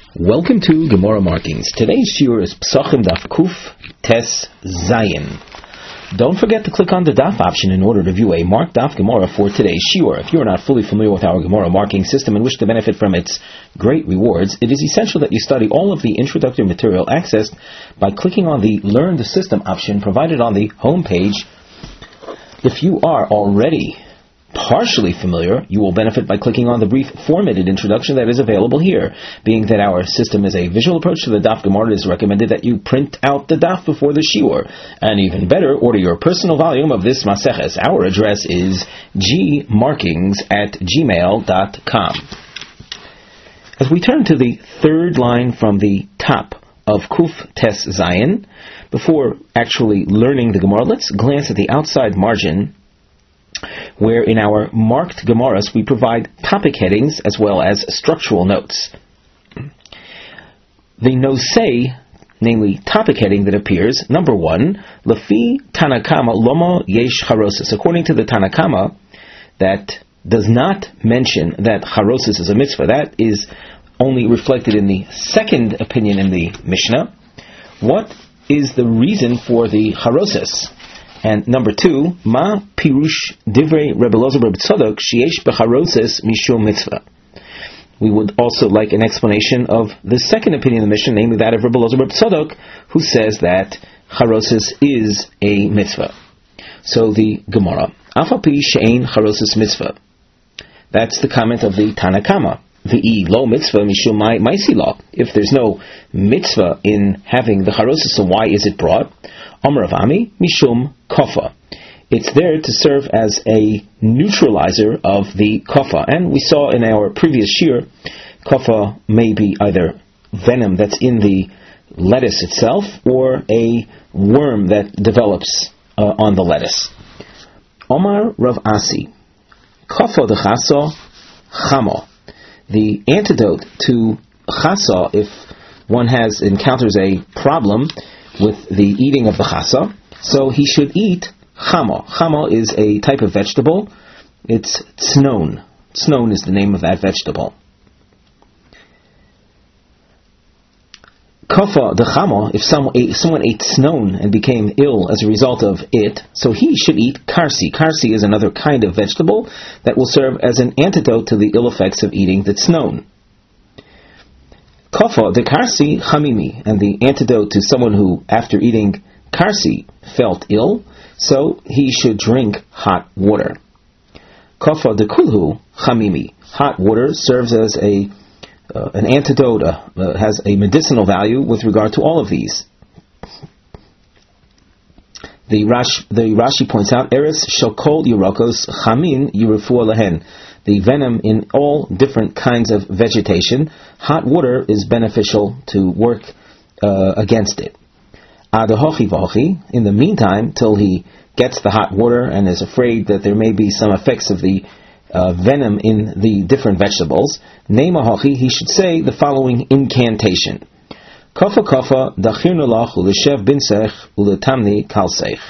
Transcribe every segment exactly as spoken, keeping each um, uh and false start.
Welcome to Gemara Markings. Today's shiur is Psachim Daf Kuf Tes Zayin. Don't forget to click on the Daf option in order to view a marked Daf Gemara for today's shiur. If you are not fully familiar with our Gemara marking system and wish to benefit from its great rewards, it is essential that you study all of the introductory material accessed by clicking on the Learn the System option provided on the home page. If you are already partially familiar, you will benefit by clicking on the brief formatted introduction that is available here. Being that our system is a visual approach to the Daf Gemara, it is recommended that you print out the Daf before the shiur. And even better, order your personal volume of this Maseches. Our address is gmarkings at gmail dot com. As we turn to the third line from the top of Kuf Tes Zayin, before actually learning the Gemara, let's glance at the outside margin, where in our marked Gemaras we provide topic headings as well as structural notes. The nosei, namely topic heading that appears, number one, Lefi Tanakama Lomo Yesh Charosis. According to the Tanakama, that does not mention that Charosis is a mitzvah. That is only reflected in the second opinion in the Mishnah. What is the reason for the Charosis? And number two, Ma Pirush Divrei Rebbe Elazar Rebbe Tzadok Sheyesh B'Charoses Mishum Mitzvah. We would also like an explanation of the second opinion of the Mishnah, namely that of Rebbe Elazar Rebbe Tzadok, who says that Charoses is a mitzvah. So the Gemara, Afa Pi She'ein Charoses Mitzvah. That's the comment of the Tanakama. V'i lo mitzvah mishum mai maisi lo. If there's no mitzvah in having the Charoses, so why is it brought? Amar Rav Ami mishum kofa. It's there to serve as a neutralizer of the kofa. And we saw in our previous shiur, kofa may be either venom that's in the lettuce itself or a worm that develops uh, on the lettuce. Omar Rav Asi, kofa de chaso chamo. The antidote to chasa, if one has encounters a problem with the eating of the chasa, so he should eat chama. Chama is a type of vegetable. It's tznon. Tznon is the name of that vegetable. Kafa the chama, if someone ate, someone ate tznon and became ill as a result of it, so he should eat karsi. Karsi is another kind of vegetable that will serve as an antidote to the ill effects of eating the tznon. Kafa the karsi chamimi, and the antidote to someone who, after eating karsi, felt ill, so he should drink hot water. Kafa the kulhu chamimi, hot water serves as a Uh, an antidote, uh, uh, has a medicinal value with regard to all of these. The Rashi, the Rashi points out, Eres shokol yirokos chamin yirufua lahen. The venom in all different kinds of vegetation, hot water is beneficial to work uh, against it. Adahochi vachi. In the meantime, till he gets the hot water and is afraid that there may be some effects of the Uh, venom in the different vegetables, Neimahachi, he should say the following incantation: Kafa kafa dachirnu lach u'leshev binsech u'letamni kalsech.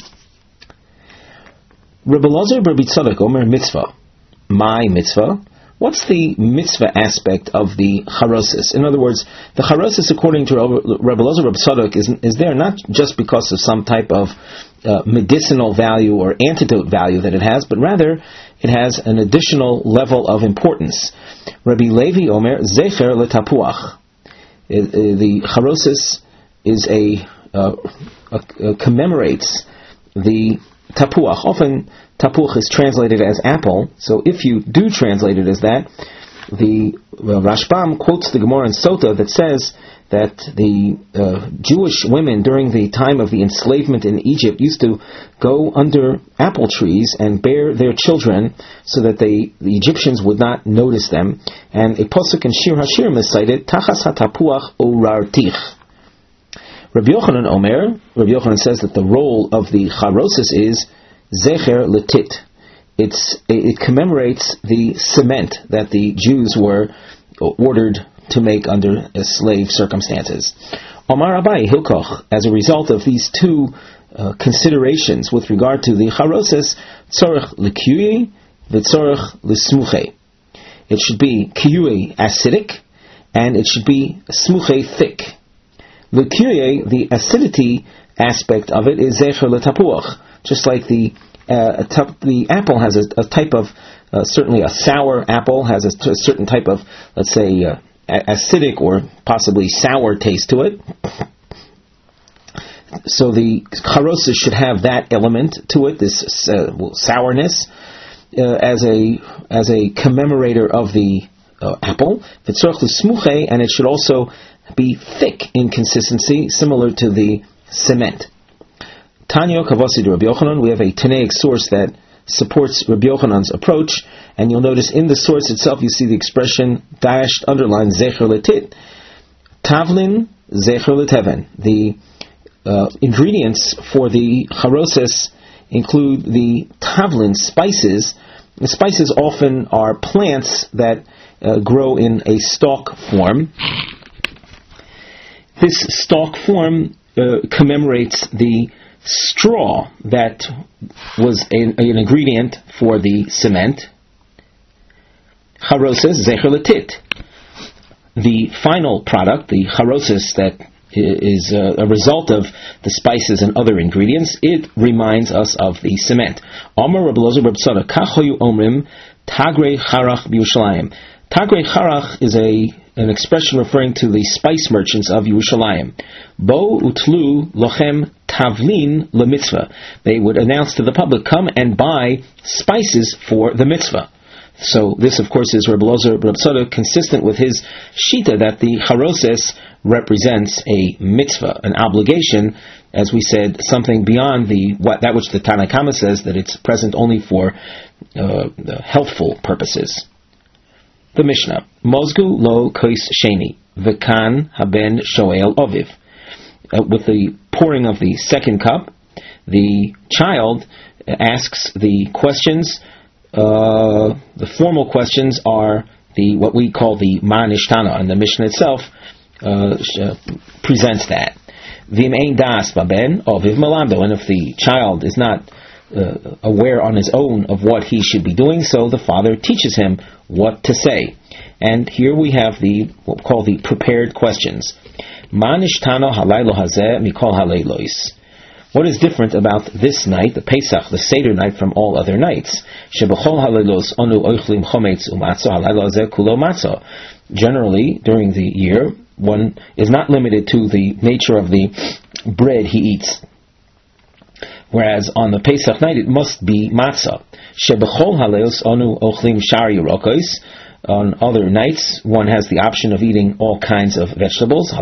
Rebbe Elazar Rebbe Tzadok Omer mitzvah. My mitzvah. What's the mitzvah aspect of the Charoses? In other words, the Charoses, according to Rebbe Elazar Rebbe Tzadok, is, is there not just because of some type of uh, medicinal value or antidote value that it has, but rather it has an additional level of importance. Rabbi Levi Omer Zecher letapuach. The Charoses is a, uh, a, a commemorates the tapuach. Often tapuach is translated as apple, so if you do translate it as that, the uh, Rashbam quotes the Gemara in Sota that says that the uh, Jewish women during the time of the enslavement in Egypt used to go under apple trees and bear their children so that they, the Egyptians would not notice them. And a pasuk in Shir Hashirim is cited, Tachas hatapuach urartich. Rabbi Yochanan Omer, Rabbi Yochanan says that the role of the Charoses is Zecher letit. It's, it commemorates the cement that the Jews were ordered to make under slave circumstances. Omar Abai Hilkoch, as a result of these two uh, considerations with regard to the Charoses, Tzorech L'Kiyui, V'Tzorech L'Smuche. It should be Kiyui acidic, and it should be smuche, thick. L'kirye, the acidity aspect of it is zecher l'tapuach, just like the uh, t- the apple has a, a type of, uh, certainly a sour apple has a, a certain type of, let's say, uh, acidic or possibly sour taste to it. So the charosis should have that element to it, this uh, sourness, uh, as a as a commemorator of the uh, apple. V'tzorch l'smuche, and it should also be thick in consistency, similar to the cement. Tanya Kavasi Rabbi Yochanan, we have a Tanaic source that supports Rabbi Yochanan's approach, and you'll notice in the source itself you see the expression dashed, underlined, zecher letit, tavlin, zecher leteven. The uh, ingredients for the charoses include the tavlin, spices. The spices often are plants that uh, grow in a stalk form. This stalk form uh, commemorates the straw that was an, an ingredient for the cement. Charoses, zecher letit. The final product, the charoses that is a, a result of the spices and other ingredients, it reminds us of the cement. Omer Reb Elazar Reb Tzadok, kachoyu omrim tagrei charach b'Yushalayim. Tagrei charach is a an expression referring to the spice merchants of Yerushalayim. Bo utlu lochem tavlin lemitzvah. They would announce to the public, come and buy spices for the mitzvah. So this, of course, is Reb Elazar Reb Tzadok, consistent with his shita that the charoses represents a mitzvah, an obligation, as we said, something beyond the what that which the Tanna Kama says that it's present only for uh, healthful purposes. The Mishnah, Mozgu lo kois sheni, v'kan haben shoel oviv. Uh, with the pouring of the second cup, the child asks the questions. Uh, the formal questions are the what we call the ma'anishtana, and the Mishnah itself uh, presents that. V'im ein das baben oviv malamdo, and if the child is not uh, aware on his own of what he should be doing, so the father teaches him what to say. And here we have the what we call the prepared questions. Ma'anishtana halaylo hazeh mikol halaylois. What is different about this night, the Pesach, the Seder night, from all other nights? Generally, during the year, one is not limited to the nature of the bread he eats. Whereas on the Pesach night, it must be matzah. On other nights, one has the option of eating all kinds of vegetables.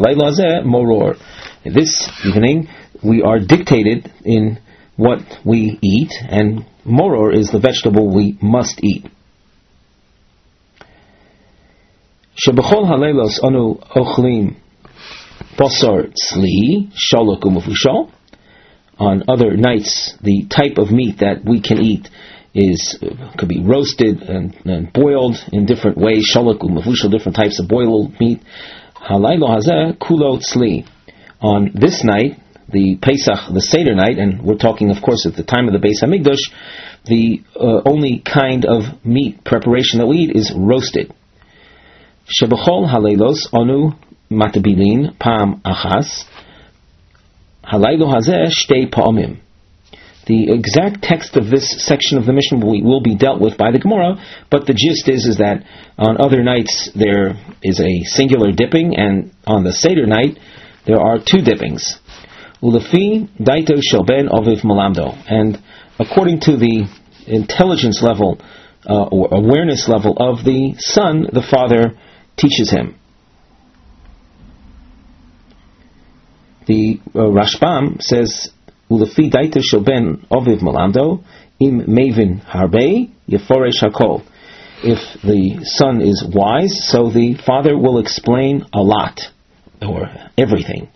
This evening, we are dictated in what we eat, and moror is the vegetable we must eat. Shebechol haleilos anu ochlim basar tzli shalok umufusho. On other nights, the type of meat that we can eat is could be roasted and, and boiled in different ways. Shalok umufusho, different types of boiled meat. Halaylo hazeh kulo tzli. On this night, the Pesach, the Seder night, and we're talking, of course, at the time of the Beis Hamikdash, the uh, only kind of meat preparation that we eat is roasted. Shebechol haleilos anu matabilin pam achas halaylo hazeh shtei pa'amim. The exact text of this section of the Mishnah will, will be dealt with by the Gemara, but the gist is, is that on other nights there is a singular dipping, and on the Seder night there are two dippings. Ulefi daito shel ben oviv malamdo, and according to the intelligence level uh, or awareness level of the son, the father teaches him. The uh, Rashbam says, Ulefi daito shel ben oviv malamdo im mevin harbe yeforesh hakol. If the son is wise, so the father will explain a lot or everything.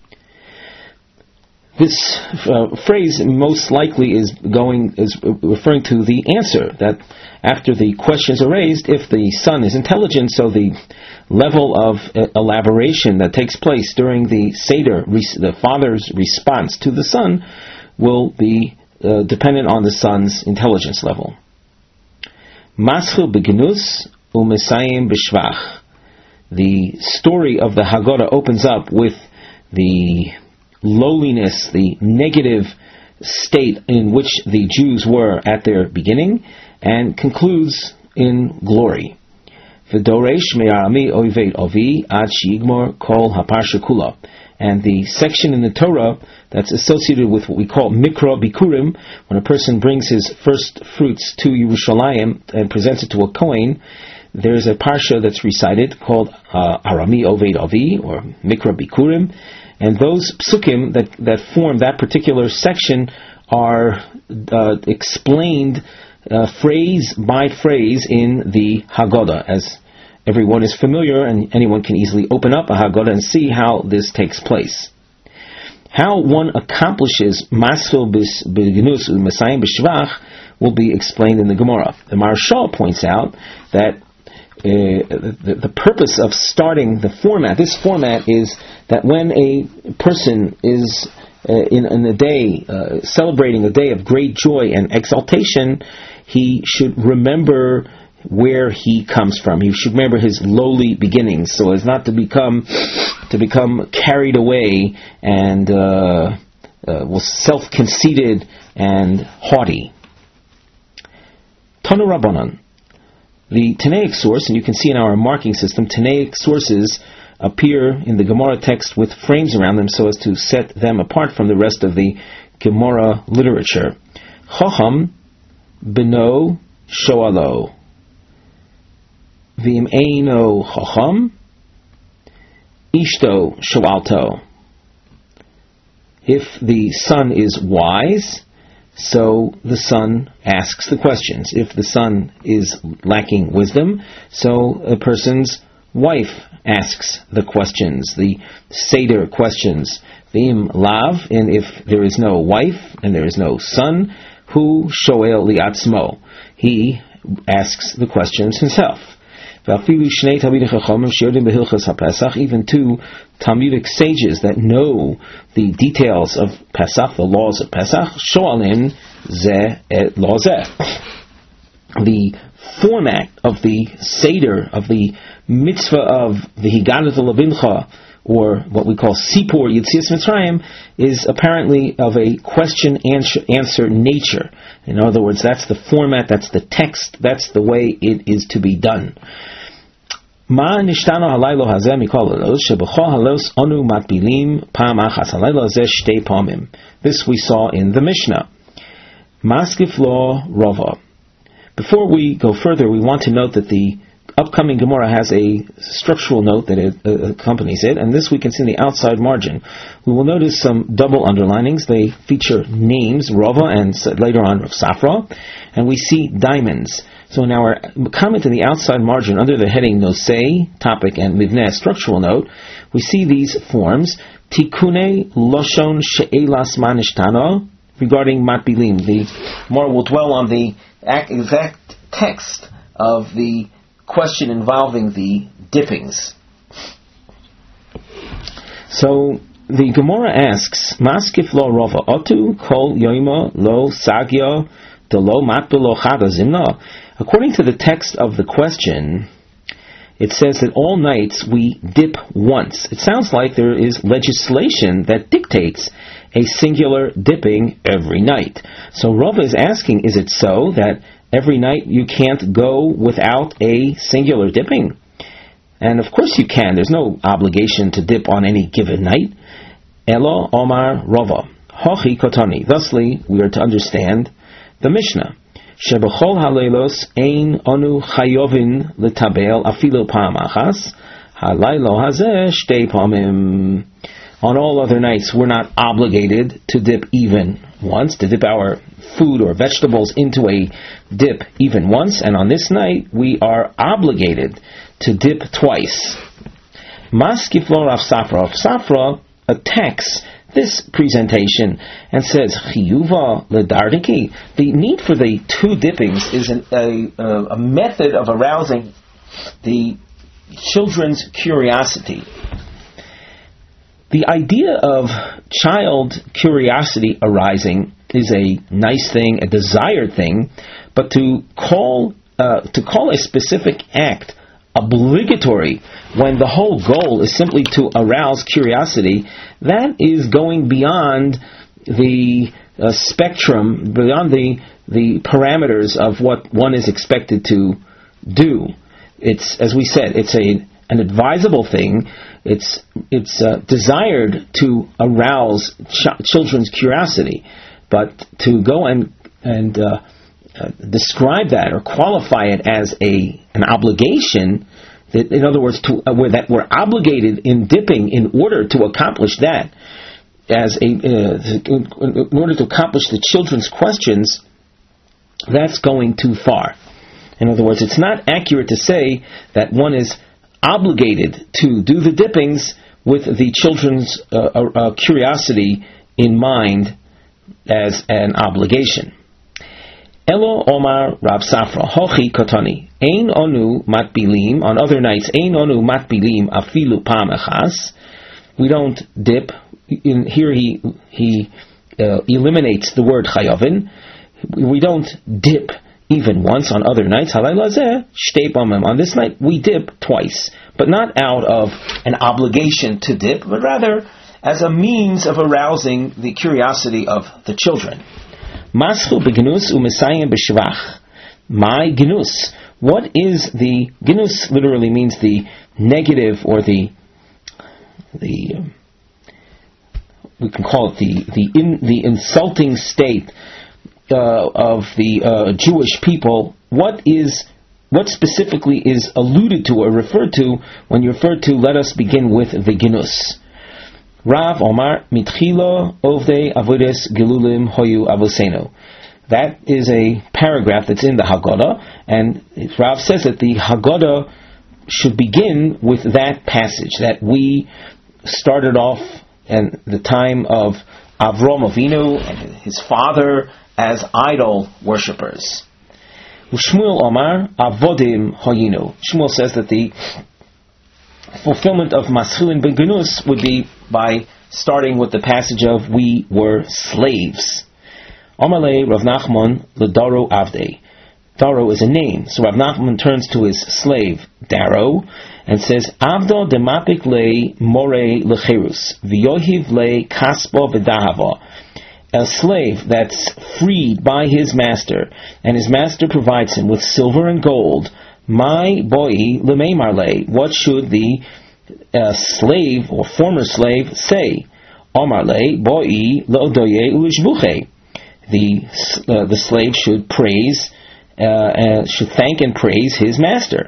This uh, phrase most likely is going is referring to the answer, that after the questions are raised, if the son is intelligent, so the level of uh, elaboration that takes place during the Seder, the father's response to the son, will be uh, dependent on the son's intelligence level. Maschil begnus u'mesayim b'shvach. the story of the Haggadah opens up with the lowliness, the negative state in which the Jews were at their beginning, and concludes in glory. V'doresh me'arami oiveit ovi ad she'igmor kol haparsha kula. And the section in the Torah that's associated with what we call Mikra Bikurim, when a person brings his first fruits to Yerushalayim and presents it to a Kohen, there's a parsha that's recited called uh, Arami Oved Avi, or Mikra Bikurim, and those psukim that, that form that particular section are uh, explained uh, phrase by phrase in the Haggadah, as everyone is familiar, and anyone can easily open up a Haggadah and see how this takes place. How one accomplishes Masfil B'Gnus U'Mesayim B'Shvach will be explained in the Gemara. The Maharshal points out that uh, the, the purpose of starting the format, this format is that when a person is uh, in, in a day, uh, celebrating a day of great joy and exaltation, he should remember where he comes from. He should remember his lowly beginnings, so as not to become to become carried away and uh, uh, was self-conceited and haughty. Tanu Rabbanan. The Tanaic source, and you can see in our marking system, Tanaic sources appear in the Gemara text with frames around them so as to set them apart from the rest of the Gemara literature. Chacham beno shoalo. V'im eino chacham, ishto shoalto. If the son is wise, so the son asks the questions. If the son is lacking wisdom, so a person's wife asks the questions, the Seder questions. V'im lav, and if there is no wife and there is no son, hu shoel liatzmo, he asks the questions himself. Even two Talmudic sages that know the details of Pesach, the laws of Pesach, shoalin zeh et lo zeh. The format of the Seder, of the mitzvah of the Higadat Levincha, or what we call Sipur Yetzias Mitzrayim, is apparently of a question-answer nature. In other words, that's the format, that's the text, that's the way it is to be done. Ma nishtano halaylo hazeh mikol halos shebechol halos onu matbilim pam achas halaylo hazeh shtei pamim. This we saw in the Mishnah. Maskif lo rova. Before we go further, we want to note that the upcoming Gemara has a structural note that it, uh, accompanies it, and this we can see in the outside margin. We will notice some double underlinings. They feature names, Rava, and later on Rav Safra, and we see diamonds. So in our comment in the outside margin, under the heading Nosei, topic, and Mivneh, structural note, we see these forms, Tikune Loshon She'elas Manishtano, regarding Matbilim. The more will dwell on the exact text of the question involving the dippings. So the Gemara asks, Maskif lo rova otu kol yoima lo sagya de lo matbu lo chada zimna. According to the text of the question, it says that all nights we dip once. It sounds like there is legislation that dictates a singular dipping every night. So Rava is asking, is it so that every night you can't go without a singular dipping? And of course you can. There's no obligation to dip on any given night. Elo Omar Rava. Hochi Kotani. Thusly, we are to understand the Mishnah. Shebechol haleilos ein onu chayovin letabel afilo pam achas. Halailo hazeh shtei pamim. On all other nights, we're not obligated to dip even once, to dip our food or vegetables into a dip even once, and on this night, we are obligated to dip twice. Maskiflo Rav Safra. Rav Safra attacks this presentation and says, Chiyuva ledardiki. The need for the two dippings is an, a, a, a method of arousing the children's curiosity. The idea of child curiosity arising is a nice thing, a desired thing, but to call uh, to call a specific act obligatory when the whole goal is simply to arouse curiosity, that is going beyond the uh, spectrum, beyond the the parameters of what one is expected to do. It's, as we said, it's a an advisable thing. It's it's uh, desired to arouse ch- children's curiosity, but to go and and uh, uh, describe that or qualify it as a an obligation, that, in other words, to uh, where that we're obligated in dipping in order to accomplish that, as a uh, in order to accomplish the children's questions, that's going too far. In other words, it's not accurate to say that one is obligated to do the dippings with the children's uh, uh, curiosity in mind as an obligation. Elo Omar Rav Safra Hochi Kotani Ein Onu Matbilim. On other nights, Ein Onu Matbilim Afilu Pam Echas. We don't dip. In here, he he uh, eliminates the word Chayavin. We don't dip even once. On other nights, on this night we dip twice, but not out of an obligation to dip, but rather as a means of arousing the curiosity of the children. Maschu begnus u'mesayim b'shvach. My gnus. What is the gnus? Literally means the negative, or the the um, we can call it the the in, the insulting state Uh, of the uh, Jewish people. What is, what specifically is alluded to or referred to when you refer to let us begin with the ginus? Rav Omar Mitchilo Ovdei Avodes Gelulim Hoyu Avosenu. That is a paragraph that's in the Haggadah, and Rav says that the Haggadah should begin with that passage, that we started off in the time of Avram Avinu and his father as idol worshippers. Shmuel Omar Avodim Hoyinu. Shmuel says that the fulfillment of Maschilin ben Genus would be by starting with the passage of we were slaves. Omalei Rav Nachman L'Daro Avdei. Daro is a name, so Rav Nachman turns to his slave Daro and says, Avdo demapik le more lecherus v'yohiv le kaspo v'dahava. A slave that's freed by his master, and his master provides him with silver and gold. My boy lemeimarle. What should the uh, slave or former slave say? Omarle boy leodoye ulishbuche. The uh, the slave should praise, uh, uh, should thank and praise his master.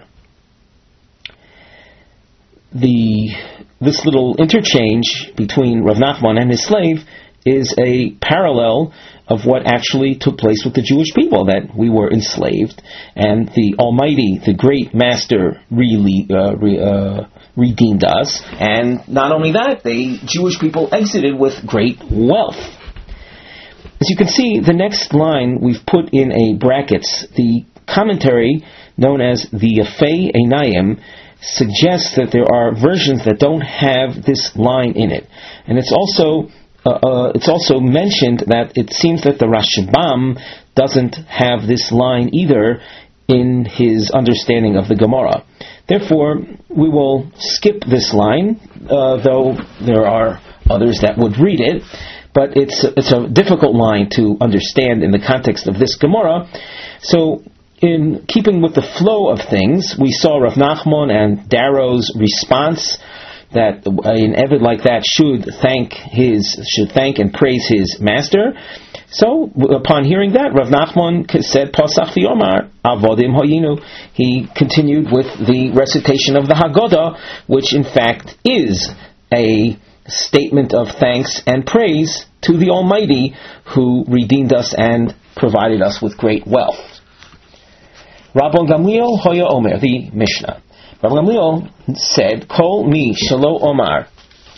The this little interchange between Rav Nachman and his slave is a parallel of what actually took place with the Jewish people, that we were enslaved, and the Almighty, the great Master, really uh, re, uh, redeemed us. And not only that, the Jewish people exited with great wealth. As you can see, the next line we've put in a brackets. The commentary, known as the Yafei Einayim, suggests that there are versions that don't have this line in it. And it's also Uh, uh, it's also mentioned that it seems that the Rashbam doesn't have this line either in his understanding of the Gemara. Therefore, we will skip this line, uh, though there are others that would read it. But it's it's a difficult line to understand in the context of this Gemara. So, in keeping with the flow of things, we saw Rav Nachman and Daro's response, that an Eved like that should thank his, should thank and praise his master. So, upon hearing that, Rav Nachman said, Pasach v'yomar avodim hoyinu. He continued with the recitation of the Haggadah, which in fact is a statement of thanks and praise to the Almighty, who redeemed us and provided us with great wealth. Rabban Gamliel Hoya Omer, the Mishnah. Rabbi Gamliel said, Kol mi shelo omar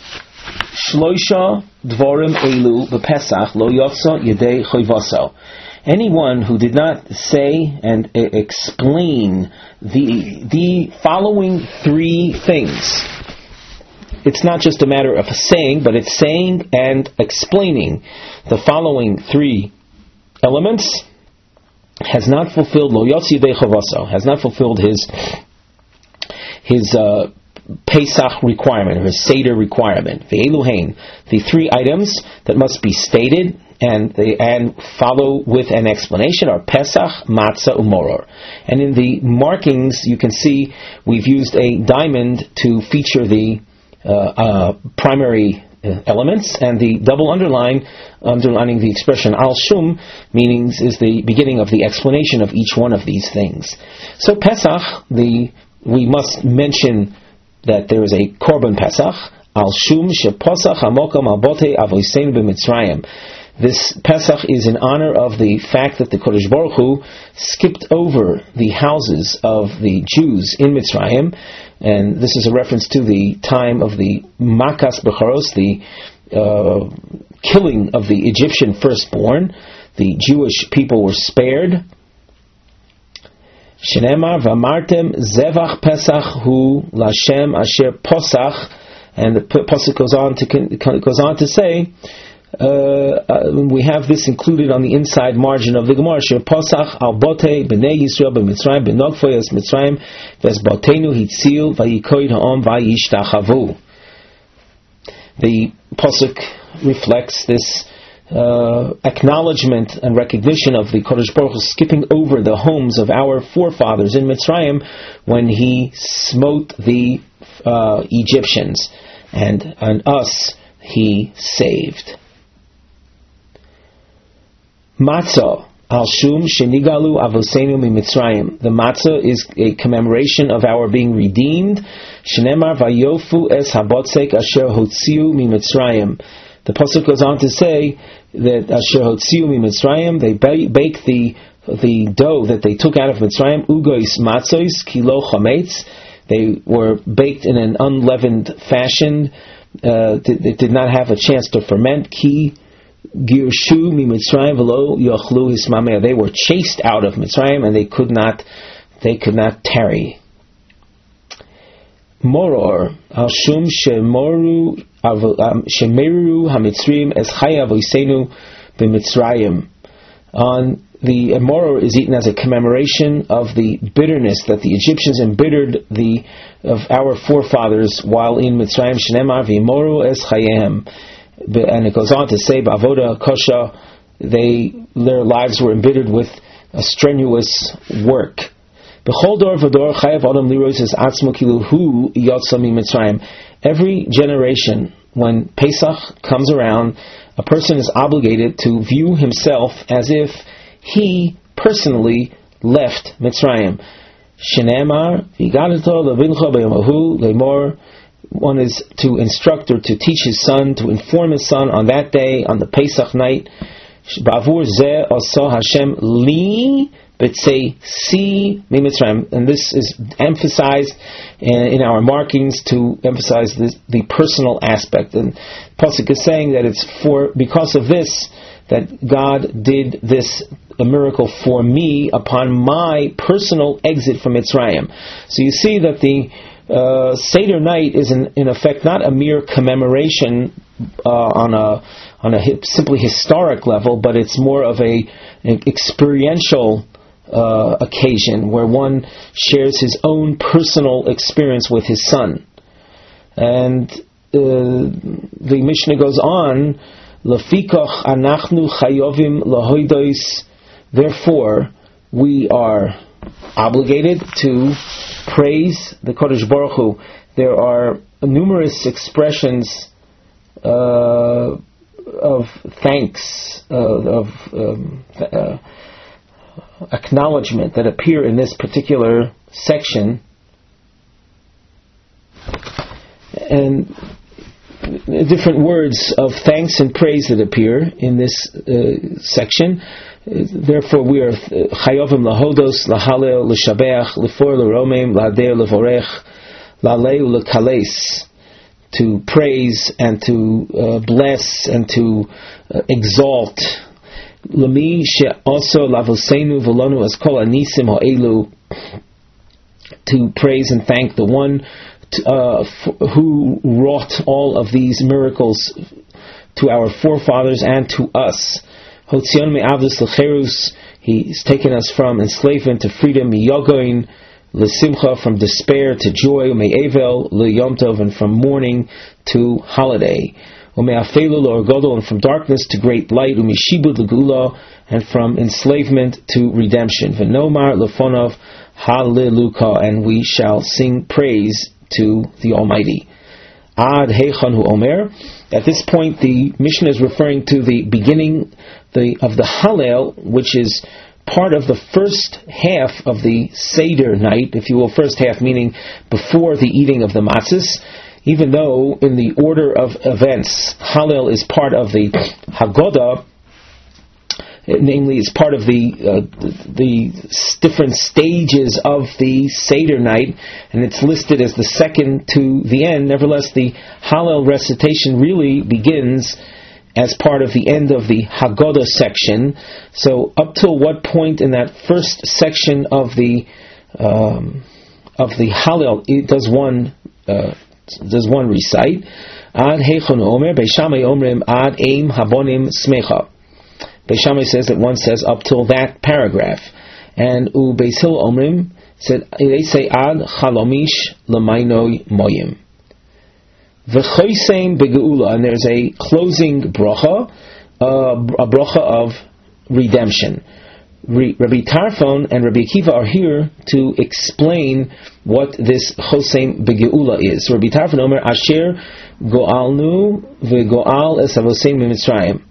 shloisha dvorim elu b'Pesach lo yotza yedei choyvaso. Anyone who did not say and uh, explain the the following three things. It's not just a matter of saying, but it's saying and explaining the following three elements, has not fulfilled lo yotza yedei choyvaso, has not fulfilled his his uh, Pesach requirement, or his Seder requirement. Ve'eluhain, the three items that must be stated and they and follow with an explanation are Pesach, Matzah, Umoror. And in the markings, you can see we've used a diamond to feature the uh, uh, primary uh, elements, and the double underline, underlining the expression Al Shum, meaning is the beginning of the explanation of each one of these things. So Pesach, the we must mention that there is a Korban Pesach, Al Shum Sheposach Hamokam Albote Avoseinu b'Mitzrayim. This Pesach is in honor of the fact that the Kodesh Baruch Hu skipped over the houses of the Jews in Mitzrayim, and this is a reference to the time of the Makas Becharos, the uh, killing of the Egyptian firstborn. The Jewish people were spared. Shenemar v'amartem zevach Pesach hu Lashem asher posach, and the pasuk goes on to goes on to say, uh, uh, we have this included on the inside margin of the Gemara. Asher posach al bote b'nei Yisrael b'Mitzrayim b'nogfoyas Mitzrayim v'esbotenu hitzil v'yikoid ha'om v'yishtachavu. The pasuk reflects this Uh, acknowledgement and recognition of the Kodesh Baruch Hu skipping over the homes of our forefathers in Mitzrayim when He smote the uh, Egyptians, and on us He saved. Matzah al shum shenigalu avoseinu miMitzrayim. The matzah is a commemoration of our being redeemed. Shenemar vayofu es habotzek asher hotziu miMitzrayim. The pasuk goes on to say that Asher Hotziu miMitzrayim, they bake the the dough that they took out of Mitzrayim, ugois matzos kilo chametz. They were baked in an unleavened fashion. Uh, they did not have a chance to ferment. Ki girshu miMitzrayim v'lo yochlu hismameh. They were chased out of Mitzrayim and they could not they could not tarry. Moror al shum shemoru shemeru hamitzrim es chaya avoseinu b'Mitzrayim. On the moror is eaten as a commemoration of the bitterness that the Egyptians embittered the of our forefathers while in Mitzrayim. Shenemar v'imoru es chayehem, and it goes on to say ba'avoda kosha, they their lives were embittered with a strenuous work. Every generation, when Pesach comes around, a person is obligated to view himself as if he personally left Mitzrayim. One is to instruct or to teach his son, to inform his son on that day, on the Pesach night. Hashem li B'tzei si miMitzrayim, and this is emphasized in our markings to emphasize this, the personal aspect. And Pasuk is saying that it's for because of this that God did this a miracle for me upon my personal exit from Mitzrayim. So you see that the uh, Seder night is in, in effect not a mere commemoration uh, on a on a simply historic level, but it's more of a an experiential Uh, occasion where one shares his own personal experience with his son. And uh, the Mishnah goes on, Lefikoch anachnu chayovim lahoidos. Therefore, we are obligated to praise the Kodesh Baruch Hu. There are numerous expressions uh, of thanks, uh, of um, uh, acknowledgement that appear in this particular section, and different words of thanks and praise that appear in this uh, section. Therefore, we are chayovim lahodos, lahalel, l'shabeach, lefor, l'romem, lahader, levorech, laleu, lekales, to praise and to uh, bless and to uh, exalt. Lami she also lavosenu volonu as kol anisim ha'elu, to praise and thank the one to, uh, f- who wrought all of these miracles to our forefathers and to us. Hotzion me'avdus l'cherus, he's taken us from enslavement to freedom. Miyogoin l'simcha, from despair to joy, u'me'evel l'yom tov, and from mourning to holiday, u'me'afelu l'orgodol, and from darkness to great light, u'mishibud l'gula, and from enslavement to redemption. V'nomar lefonov hallelujah, and we shall sing praise to the Almighty. Ad heichon hu omer. At this point, the Mishnah is referring to the beginning the, of the Hallel, which is part of the first half of the Seder night, if you will, first half meaning before the eating of the matzahs. Even though in the order of events, Hallel is part of the Haggadah, namely, it's part of the, uh, the the different stages of the Seder night, and it's listed as the second to the end. Nevertheless, the Hallel recitation really begins as part of the end of the Haggadah section. So, up till what point in that first section of the um, of the Hallel it does one uh, does one recite? Ad heichon omer Beis Shammai omrim ad eim habonim smecha. Beis Shammai says that one says up till that paragraph, and U Beis Hillel Omrim said they say ad chalomish l'mainoi moyim. V'chosein begeula, and there's a closing bracha, uh, a bracha of redemption. Re, Rabbi Tarfon and Rabbi Akiva are here to explain what this chosein begeula is. So Rabbi Tarfon Omer Asher goalnu v'goal es avosein mimitzrayim.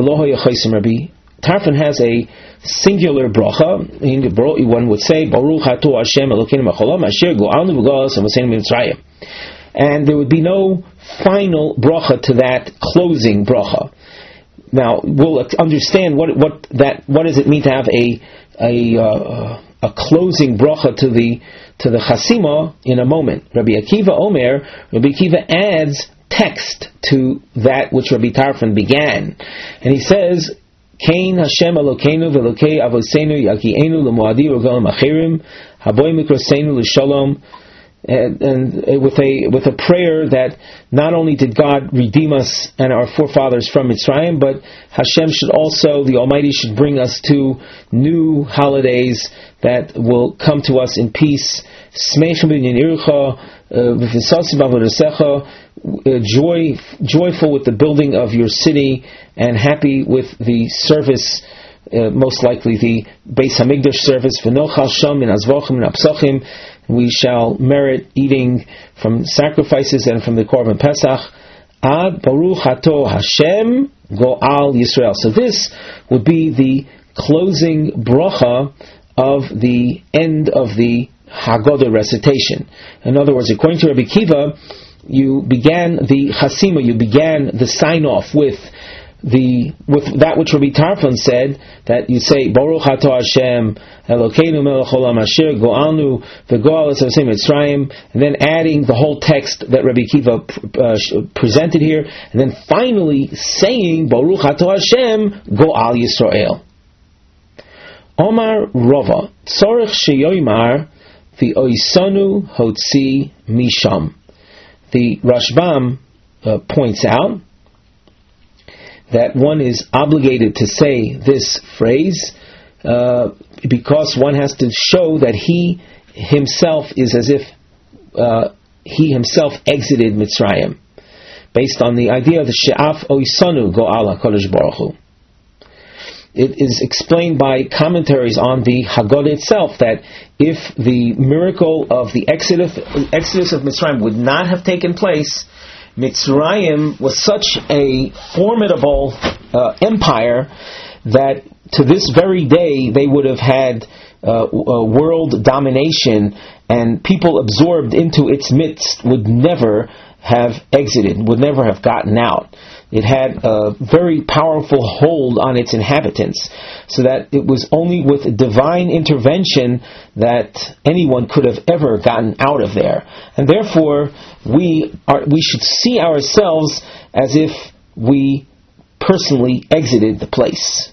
Rabbi Tarfon has a singular bracha. One would say, Baruch Ato Hashem Elokeinu Mecholam Asher Go'alnu V'Goal Avoseinu Mitzrayim, and there would be no final bracha to that closing bracha. Now we'll understand what what that what does it mean to have a a uh, a closing bracha to the to the chasima in a moment. Rabbi Akiva Omer, Rabbi Akiva adds text to that which Rabbi Tarfon began, and he says, Kain Hashem Elokeinu v'Elokei Avoseinu Yakienu l'Moadi Rogalim Achirim Haboy Mikroseinu l'Shalom, and, and with a with a prayer that not only did God redeem us and our forefathers from Mitzrayim, but Hashem should also, the Almighty should bring us to new holidays that will come to us in peace. Smeichem b'nyan ircha v'fisasim avodasecha, joy, joyful with the building of your city, and happy with the service, uh, most likely the Beis Hamikdash service. V'nochal sham min azvochem min apsachim, we shall merit eating from sacrifices and from the Korban Pesach. Ad Baruch Ato Hashem Go'al Yisrael. So this would be the closing bracha of the end of the Haggadah recitation. In other words, according to Rabbi Akiva, you began the Chasima, you began the sign-off with the with that which Rabbi Tarfon said, that you say Baruch Ato Hashem Elokeinu Melech Olam Asher Go'alnu V'Go'al Es Avoseinu Mitzrayim, and then adding the whole text that Rabbi Akiva uh, presented here, and then finally saying Baruch Ato Hashem Go'al Yisrael. Omar Rava Tzorich Sheyoymar V'Oisanu Hotzi Misham. The Rashbam uh, points out that one is obligated to say this phrase uh, because one has to show that he himself is as if uh, he himself exited Mitzrayim, based on the idea of the She'af Oisanu Go'al HaKadosh Baruch Hu. It is explained by commentaries on the Haggadah itself that if the miracle of the exodus, exodus of Mitzrayim would not have taken place, Mitzrayim was such a formidable uh, empire that to this very day they would have had uh, uh, world domination, and people absorbed into its midst would never have exited, would never have gotten out. It had a very powerful hold on its inhabitants, so that it was only with divine intervention that anyone could have ever gotten out of there. And therefore, we are we should see ourselves as if we personally exited the place.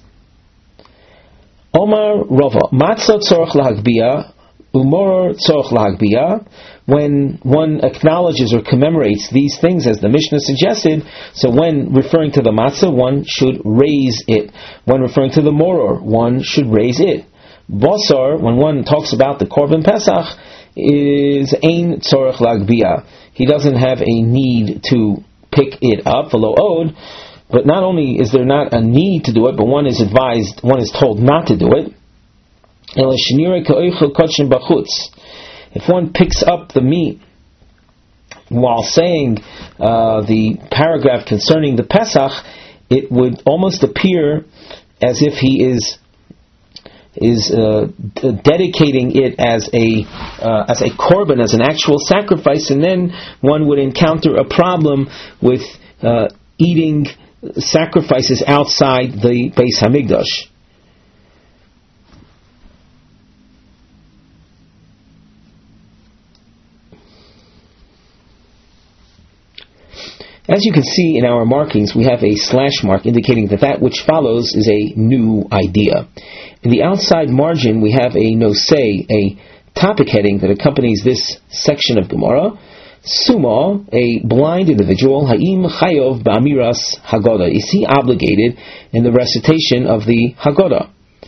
Omar Rava, Matzah tzorach lahagbiyah, umor tzorach lahagbiyah. When one acknowledges or commemorates these things, as the Mishnah suggested, so when referring to the matzah, one should raise it. When referring to the moror, one should raise it. Basar, when one talks about the Korban Pesach, is ein tzorech lagbia. He doesn't have a need to pick it up, v'lo od. But not only is there not a need to do it, but one is advised, one is told not to do it. If one picks up the meat while saying uh, the paragraph concerning the Pesach, it would almost appear as if he is is uh, d- dedicating it as a uh, as a korban, as an actual sacrifice, and then one would encounter a problem with uh, eating sacrifices outside the Beis Hamikdash. As you can see in our markings, we have a slash mark indicating that that which follows is a new idea. In the outside margin, we have a nosei, a topic heading that accompanies this section of Gemara. Suma, a blind individual, ha'im chayov ba'amiras Haggadah. Is he obligated in the recitation of the Haggadah?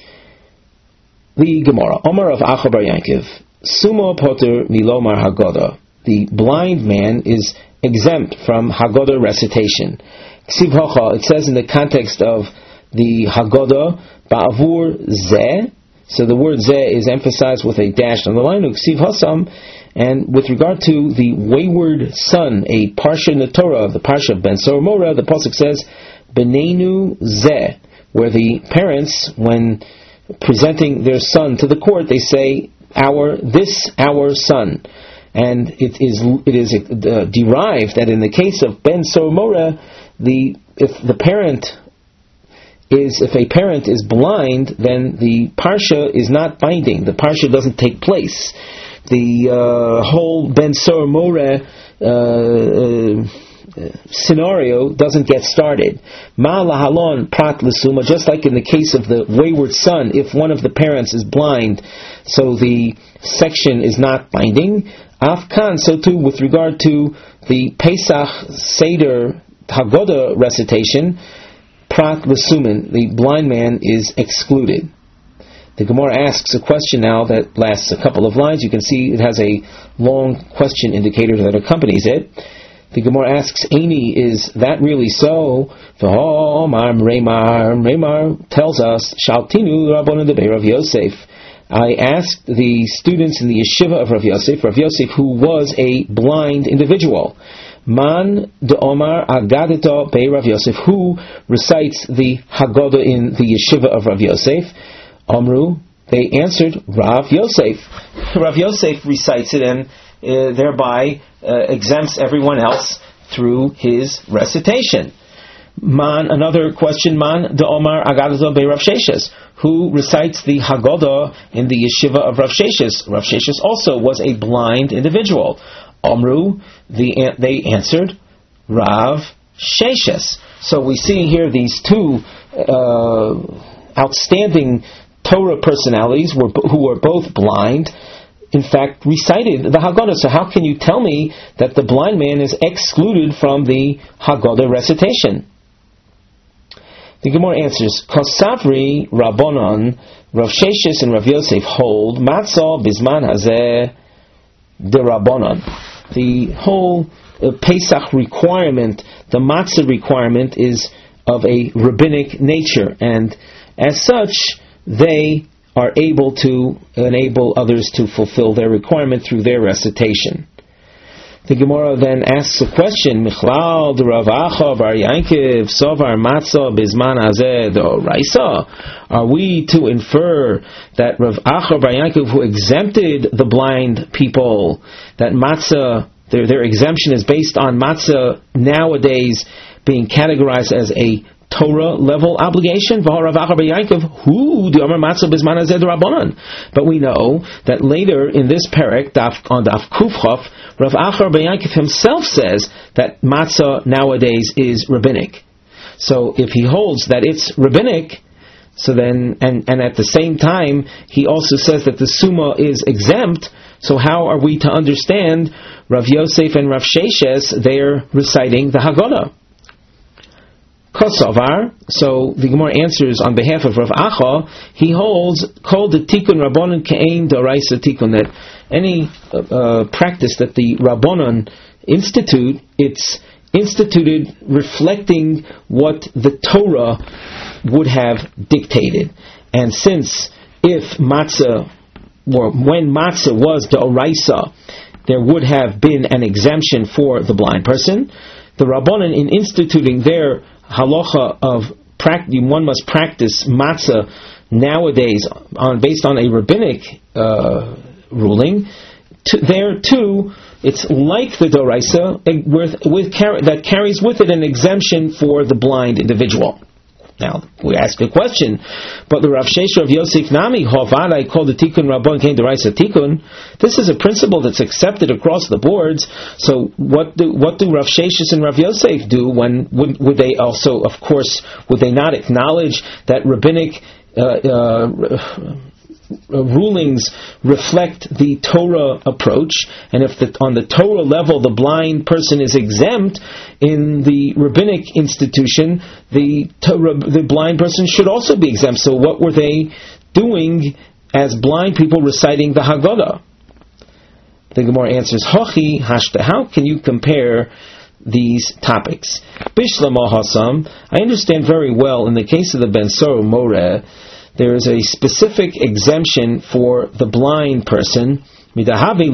The Gemara, Omar of Acha bar Yankiv, Suma poter milomar Haggadah. The blind man is exempt from Haggadah recitation. Ksiv Hocha, it says in the context of the Haggadah, ba'avur zeh, so the word zeh is emphasized with a dash on the line, Ksiv Hasam, and with regard to the wayward son, a parsha in the Torah, the parsha of Ben Sor Mora, the pasuk says, Benenu zeh, where the parents, when presenting their son to the court, they say, our, this, our son. And it is it is uh, derived that in the case of Ben Sor Mora, the if the parent is if a parent is blind, then the parsha is not binding. The parsha doesn't take place. The uh, whole Ben Sor Mora uh, uh, scenario doesn't get started. Ma lahalon prat l'suma, just like in the case of the wayward son, if one of the parents is blind, so the section is not binding. Afkan, so too with regard to the Pesach Seder Haggadah recitation, prat l'sumin, the blind man is excluded. The Gemara asks a question now that lasts a couple of lines. You can see it has a long question indicator that accompanies it. The Gemara asks, Eini, is that really so? V'homar Reimar, Reimar tells us, Shaltinu Rabbanan de Rav Yosef. I asked the students in the yeshiva of Rav Yosef, Rav Yosef, who was a blind individual. Man de Omar Agadito Bei Rav Yosef, who recites the Haggadah in the yeshiva of Rav Yosef. Amru, they answered, Rav Yosef. Rav Yosef recites it and uh, thereby uh, exempts everyone else through his recitation. Man, another question, Man de Omar Agadito Bei Rav Sheshes, who recites the Haggadah in the yeshiva of Rav Sheshes. Rav Sheshes also was a blind individual. Amru, the, they answered, Rav Sheshes. So we see here these two uh, outstanding Torah personalities were, who were both blind, in fact, recited the Haggadah. So how can you tell me that the blind man is excluded from the Haggadah recitation? The Gemara answers, Kosavri Rabbanon, Rav Sheshes and Rav Yosef hold Matzah Bizman Hazeh de Rabbanon. The whole uh, Pesach requirement, the matzah requirement, is of a rabbinic nature, and as such, they are able to enable others to fulfill their requirement through their recitation. The Gemara then asks a question, Michlal de Rav Acha bar Yankiv Sovar Matzah Bizman Hazeh d'Oraisa. Are we to infer that Rav Acha bar Yankiv, who exempted the blind people, that matzah, their, their exemption is based on matzah nowadays being categorized as a Torah level obligation? But we know that later in this parak, on Daf Kufchaf, Rav Acha bar Yankiv himself says that matzah nowadays is rabbinic. So if he holds that it's rabbinic, so then, and, and at the same time, he also says that the Summa is exempt, so how are we to understand Rav Yosef and Rav Sheshes, they're reciting the Haggadah? Kosovar, so the Gemara answers on behalf of Rav Acha, he holds, called the Tikkun Rabbanon Ke'ein D'Oraisa Tikkun, that any uh, uh, practice that the Rabbanon institute, it's instituted reflecting what the Torah would have dictated. And since if matzah, or when matzah was D'Oraisa, there would have been an exemption for the blind person, the Rabbanon, in instituting their halacha of practice, one must practice matzah nowadays on based on a rabbinic uh, ruling. To, there too, it's like the D'Oraisa with, with car- that carries with it an exemption for the blind individual. Now, we ask a question, but the Rav Shesha of Yosef Nami, Hovada, called the Tikkun Rabban Kein D'Oraisa Tikkun. This is a principle that's accepted across the boards. So, what do what do Rav Sheshes and Rav Yosef do? When would, would they also, of course, would they not acknowledge that rabbinic uh, uh, rulings reflect the Torah approach, and if the, on the Torah level the blind person is exempt, in the rabbinic institution the Torah, the blind person should also be exempt. So what were they doing as blind people reciting the Haggadah? The Gemara answers, Hochi hashta, how can you compare these topics? Bishlama hasam, I understand very well in the case of the Ben Sora Moreh, there is a specific exemption for the blind person. When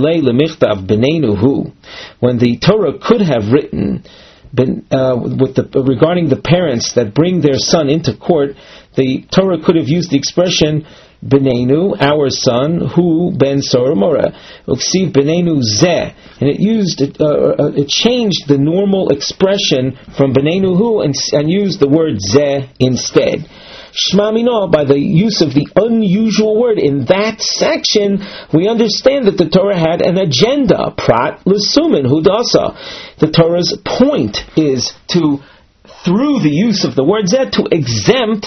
the Torah could have written uh, with the, regarding the parents that bring their son into court, the Torah could have used the expression Benenu, our son, who ben Sora Moreh, uksiv Benenu zeh, and it used uh, it changed the normal expression from Benenu who and, and used the word zeh instead. Shma Mino, by the use of the unusual word in that section, we understand that the Torah had an agenda. Prat l'sumin hudasa. The Torah's point is to, through the use of the word zeh, to exempt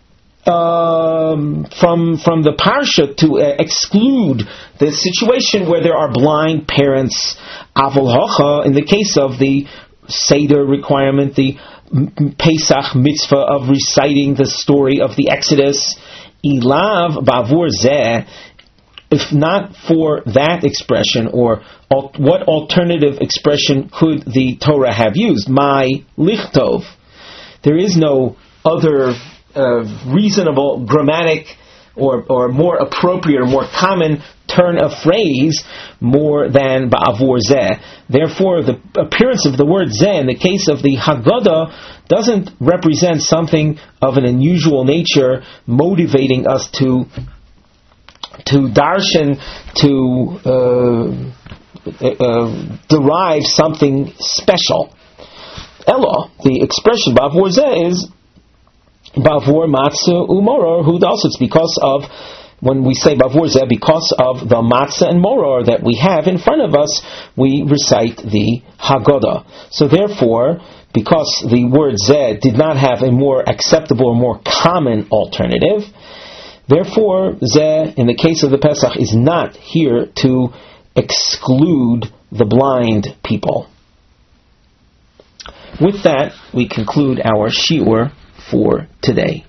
um, from from the parsha, to uh, exclude the situation where there are blind parents. Avol hocha, in the case of the Seder requirement, the Pesach mitzvah of reciting the story of the Exodus, ilav bavur zeh, if not for that expression, or al- what alternative expression could the Torah have used? My lichtov. There is no other uh, reasonable grammatic or, or more appropriate or more common turn of phrase more than ba'avur zeh. Therefore, the appearance of the word zeh in the case of the Haggadah doesn't represent something of an unusual nature, motivating us to to darshan, to uh, uh, derive something special. Ella, the expression ba'avur zeh is ba'avur matzah umoror hudasa. It's because of, when we say bavur zeh, because of the matzah and moror that we have in front of us, we recite the Haggadah. So therefore, because the word zeh did not have a more acceptable or more common alternative, therefore zeh, in the case of the Pesach, is not here to exclude the blind people. With that, we conclude our shiur for today.